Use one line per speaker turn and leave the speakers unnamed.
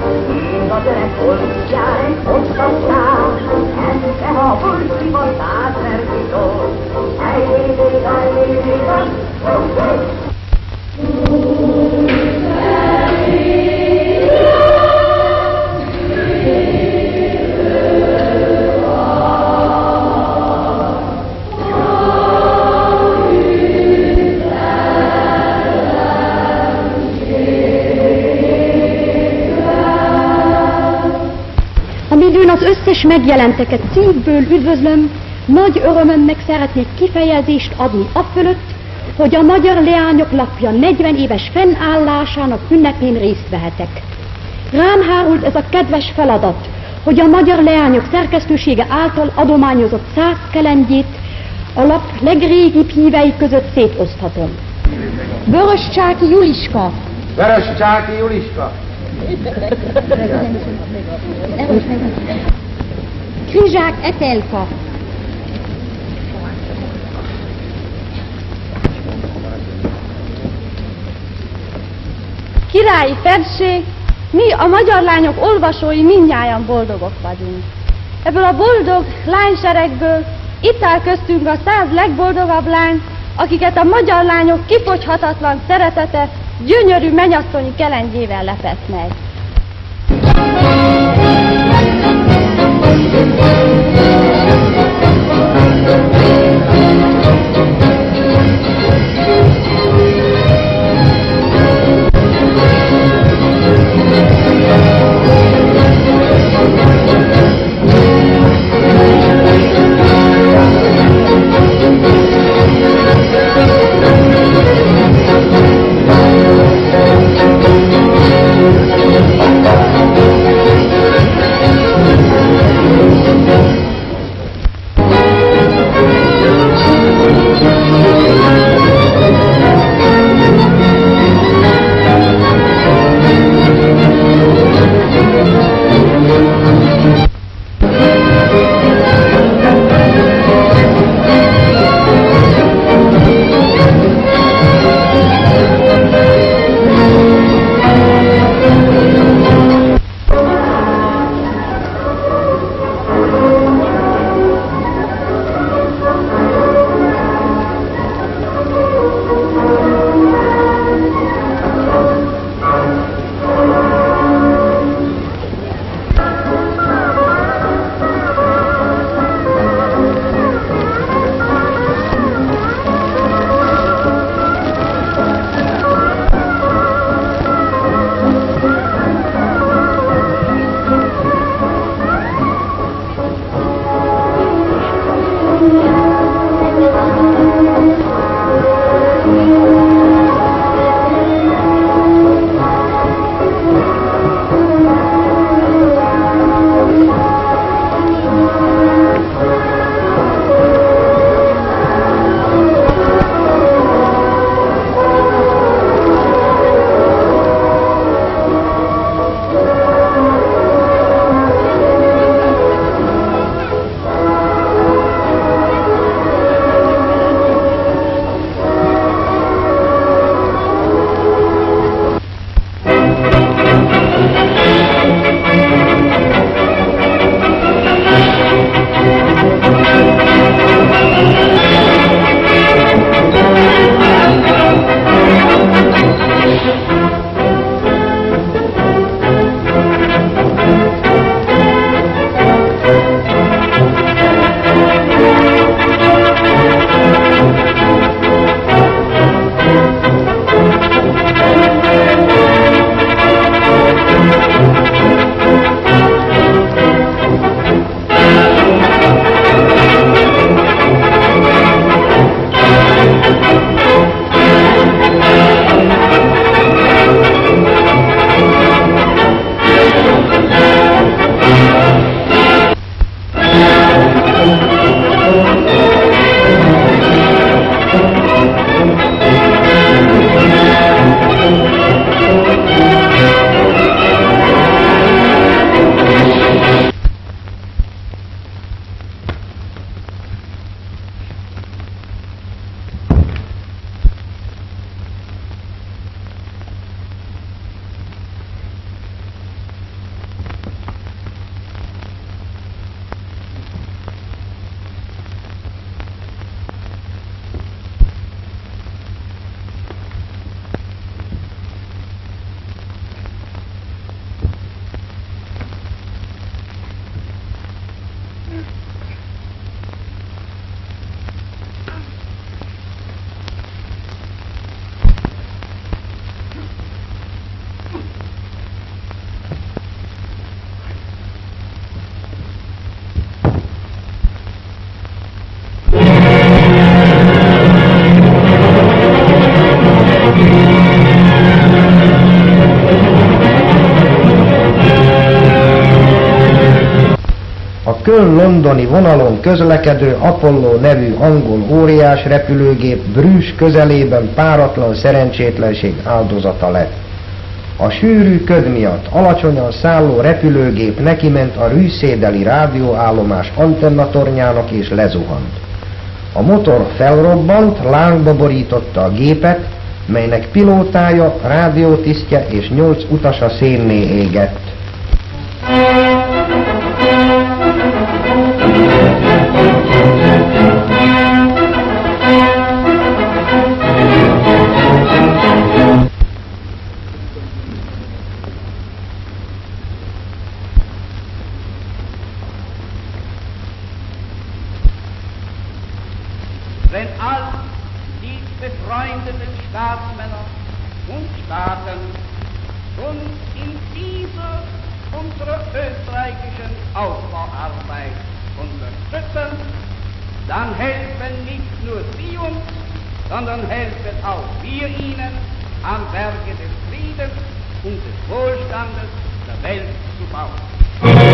Mind az öreg polcjár egy hosszas sár, este ha burciba 100 verszitól.
Amidőn az összes megjelenteket szívből üdvözlöm, nagy örömömnek szeretnék kifejezést adni afölött, hogy a Magyar Leányok Lapja 40 éves fennállásának ünnepén részt vehetek. Rám hárult ez a kedves feladat, hogy a Magyar Leányok szerkesztősége által adományozott 100 kelendjét a lap legrégibb hívei között szétoszthatom. Vöröscsáki Juliska.
Vöröscsáki Juliska.
Krizsák Etelka.
Királyi Felség, mi a magyar lányok olvasói mindnyájan boldogok vagyunk. Ebből a boldog lányseregből itt áll köztünk a 100 legboldogabb lány, akiket a magyar lányok kifogyhatatlan szeretete gyönyörű mennyasszonyi kelendjével lepett meg.
Thank you.
Köln-londoni vonalon közlekedő Apollo nevű angol óriás repülőgép Brüssz közelében páratlan szerencsétlenség áldozata lett. A sűrű köd miatt alacsonyan szálló repülőgép nekiment a rűszédeli rádióállomás antennatornyának és lezuhant. A motor felrobbant, lángba borította a gépet, melynek pilótája, rádiótisztje és 8 utasa szénné égett.
Wenn all die befreundeten Staatsmänner und Staaten uns in dieser unserer österreichischen Aufbauarbeit unterstützen, dann helfen nicht nur sie uns, sondern helfen auch wir ihnen, am Berge des Friedens und des Wohlstandes der Welt zu bauen.